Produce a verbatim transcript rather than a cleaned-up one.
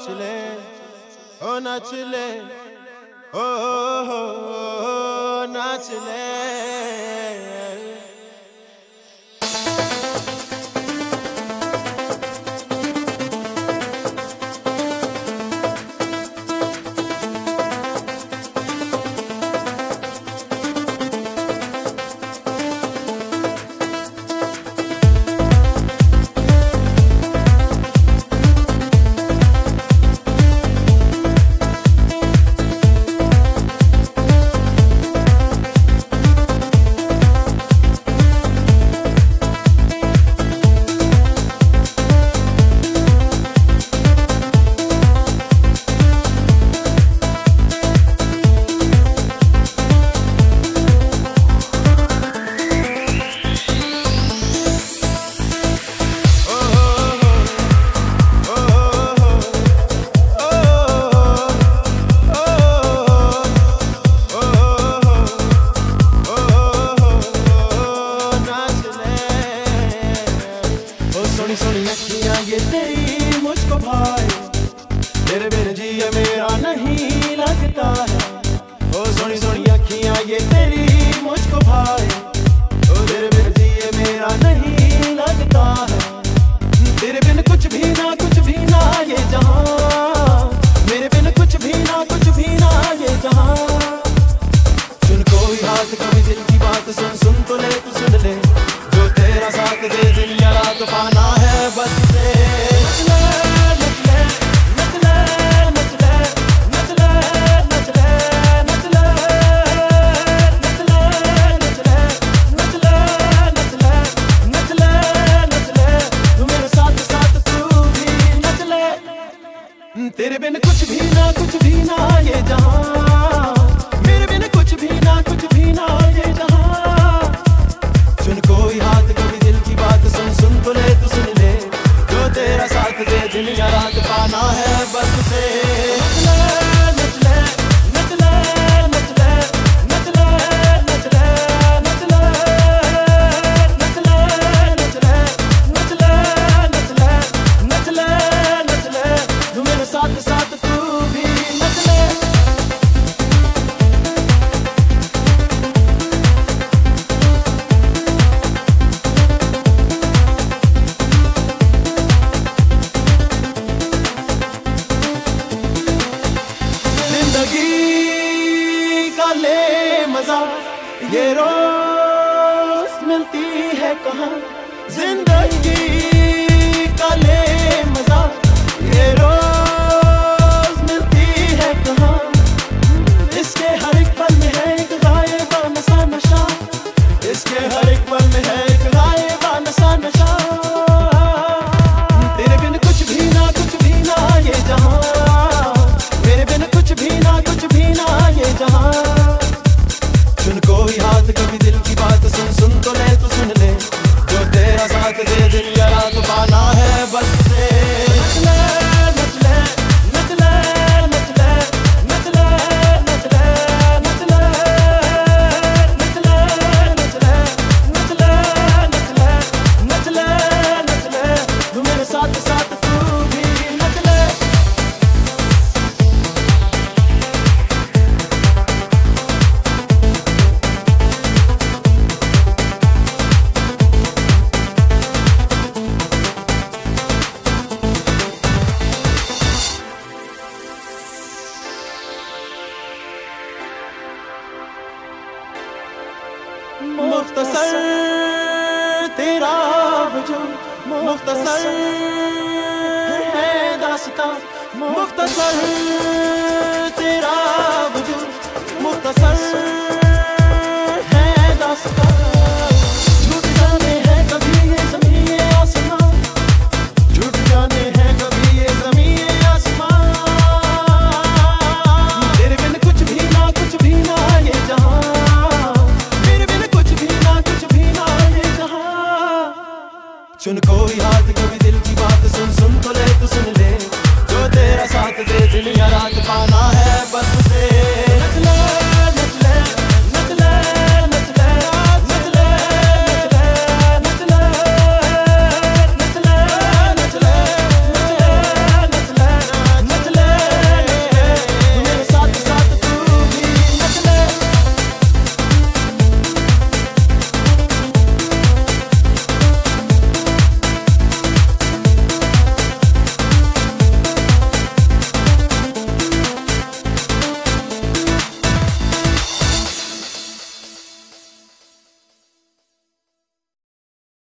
नाच ले, ओ नाच ले, ओ हो नाच ले। सोनी सोनी अखियां ये तेरी मुझको भाए, तेरे बिन जिए मेरा नहीं लगता है। ओ सोनी सोनी अखियां ये तेरी मुझको भाए, ओ तेरे बिन जिए मेरा नहीं लगता है। तेरे बिन कुछ भी ना कुछ भी ना ये जहां, मेरे बिन कुछ भी ना कुछ भी ना ये जहां। चुन कोई हाथ कभी दिल की बात सुन सुन तो ले तू सुन ले, जो तेरा साथ दे दिन या रात पाना है बस से। नच ले नच ले नच ले नच ले नच ले नच ले नच ले नच ले नच ले नच ले नच ले नच ले नच ले तू मेरे साथ साथ तू भी नच ले। तेरे बिन कुछ भी ना कुछ भी ना ये जहां, मेरे बिन कुछ भी ना कुछ भी ना ये जहां। चुन कोई हाथ कभी दिल की बात सुन सुन तो ले तू सुन ले, जो तेरा साथ दे दिन या रात पाना है बस से। नच ले नच ले नच ले नच ले नच ले नच ले नच ले नच ले नच ले नच ले नच ले नच ले तू मेरे साथ साथ तू भी नच ले। मजा ये रोज मिलती है कहाँ, जिंदगी का ले मजा ये रोज मिलती है कहाँ। इसके हर एक पल में है एक गायबान सा नशा, इसके हर एक पल में है एक गायबान सा नशा। तेरे बिन कुछ भी ना कुछ भी ना ये जहां, मेरे बिन कुछ भी ना कुछ भी ना ये जहां। चुन कोई हाथ कभी दिल की बात सुन सुन तो ले तू सुन ले, जो तेरा साथ दे दिन या रात पाना है बस से। नच ले नच ले नच ले नच ले नच ले नच ले नच ले नच ले नच ले नच ले नच ले नच ले नच ले तू मेरे साथ साथ तू भी नच ले। मुख्तसर तेरा वजूद, मुख्तसर है दास्तां, मुख्तसर तेरा वजूद, मुख्तसर